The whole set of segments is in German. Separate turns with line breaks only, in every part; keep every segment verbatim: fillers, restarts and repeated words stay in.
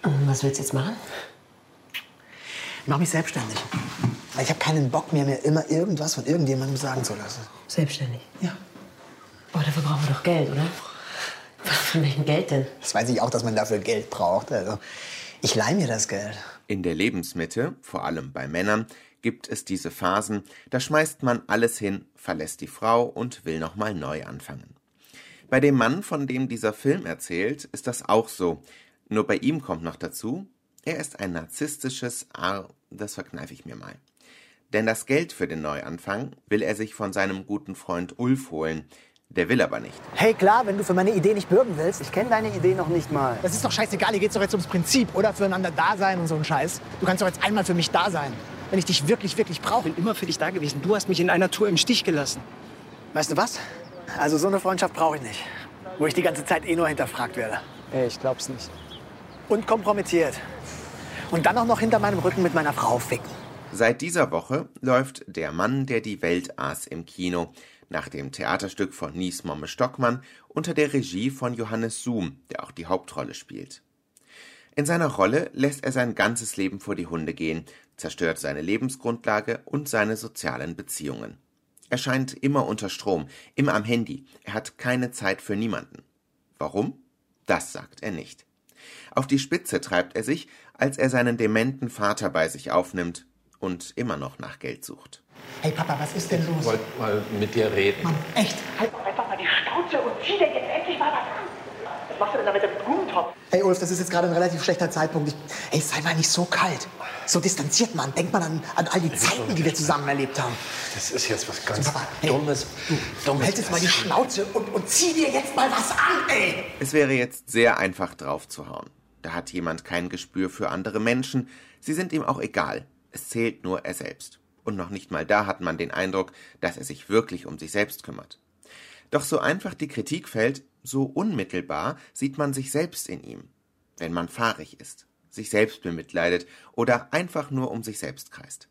Was willst du jetzt machen?
Ich mach mich selbstständig. Ich habe keinen Bock mehr, mir immer irgendwas von irgendjemandem sagen zu lassen.
Selbstständig?
Ja.
Boah, dafür brauchen wir doch Geld, oder? Von welchem Geld denn?
Das weiß ich auch, dass man dafür Geld braucht. Also, ich leih mir das Geld.
In der Lebensmitte, vor allem bei Männern, gibt es diese Phasen, da schmeißt man alles hin, verlässt die Frau und will noch mal neu anfangen. Bei dem Mann, von dem dieser Film erzählt, ist das auch so. Nur bei ihm kommt noch dazu, er ist ein narzisstisches Ar... Das verkneife ich mir mal. Denn das Geld für den Neuanfang will er sich von seinem guten Freund Ulf holen. Der will aber nicht.
Hey, klar, wenn du für meine Idee nicht bürgen willst.
Ich kenne deine Idee noch nicht mal.
Das ist doch scheißegal, hier geht's doch jetzt ums Prinzip, oder? Füreinander da sein und so ein Scheiß. Du kannst doch jetzt einmal für mich da sein, wenn ich dich wirklich, wirklich brauche.
Ich bin immer für dich da gewesen. Du hast mich in einer Tour im Stich gelassen.
Weißt du was? Also so eine Freundschaft brauche ich nicht. Wo ich die ganze Zeit eh nur hinterfragt werde.
Ey, ich glaub's nicht.
Und kompromittiert. Und dann auch noch hinter meinem Rücken mit meiner Frau ficken.
Seit dieser Woche läuft Der Mann, der die Welt aß im Kino, nach dem Theaterstück von Nies Momme Stockmann unter der Regie von Johannes Suhm, der auch die Hauptrolle spielt. In seiner Rolle lässt er sein ganzes Leben vor die Hunde gehen, zerstört seine Lebensgrundlage und seine sozialen Beziehungen. Er scheint immer unter Strom, immer am Handy, er hat keine Zeit für niemanden. Warum? Das sagt er nicht. Auf die Spitze treibt er sich, als er seinen dementen Vater bei sich aufnimmt und immer noch nach Geld sucht.
Hey Papa, was ist denn los?
Ich wollte mal mit dir reden.
Mann, echt?
Halt doch einfach mal die Schnauze und zieh dir jetzt endlich mal was an. Was machst du denn da mit dem Blumentopf?
Hey Ulf, das ist jetzt gerade ein relativ schlechter Zeitpunkt. Ich, ey, sei mal nicht so kalt. So distanziert, Mann. Denk mal an, an all die Zeiten, die wir zusammen erlebt haben.
Das ist jetzt was ganz
So, Papa, hey,
Dummes.
Du,
Dummes
halt jetzt mal die Schnauze und, und zieh dir jetzt mal was an, ey!
Es wäre jetzt sehr einfach draufzuhauen. Da hat jemand kein Gespür für andere Menschen. Sie sind ihm auch egal. Es zählt nur er selbst. Und noch nicht mal da hat man den Eindruck, dass er sich wirklich um sich selbst kümmert. Doch so einfach die Kritik fällt, so unmittelbar sieht man sich selbst in ihm. Wenn man fahrig ist, sich selbst bemitleidet oder einfach nur um sich selbst kreist.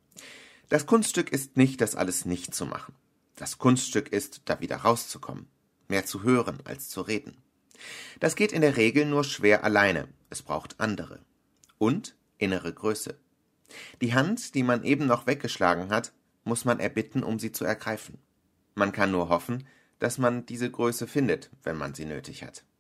Das Kunststück ist nicht, das alles nicht zu machen. Das Kunststück ist, da wieder rauszukommen. Mehr zu hören als zu reden. Das geht in der Regel nur schwer alleine. Es braucht andere. Und innere Größe. Die Hand, die man eben noch weggeschlagen hat, muss man erbitten, um sie zu ergreifen. Man kann nur hoffen, dass man diese Größe findet, wenn man sie nötig hat.